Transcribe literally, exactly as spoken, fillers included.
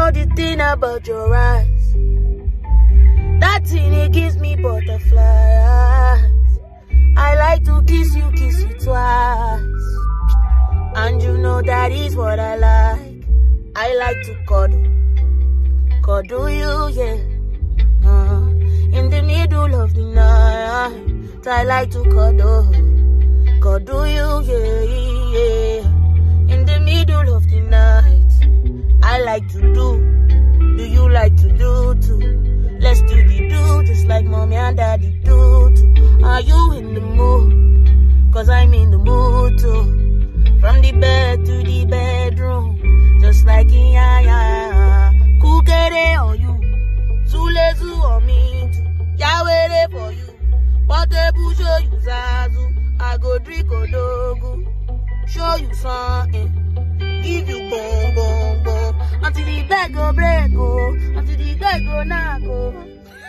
know the thing about your eyes. That thing, it gives me butterflies. I like to kiss you, kiss you twice. And you know that is what I like. I like to cuddle, cuddle you, yeah. Uh, in the middle of the night, I like to cuddle, cuddle you, yeah, yeah. In the middle of the night, I like to do. Do you like to do too? Let's do the do, just like mommy and daddy do too. Are you in the mood? Cause I'm in the mood too. From the bed to the bedroom, just like yeah, yeah. Kukere on you, Zulezu on me too. Yawere for you, Portable show you Zazu. I go drink Odogu, show you something, give you boom, boom, boom. Until the bed go break, go, until the bed go now go.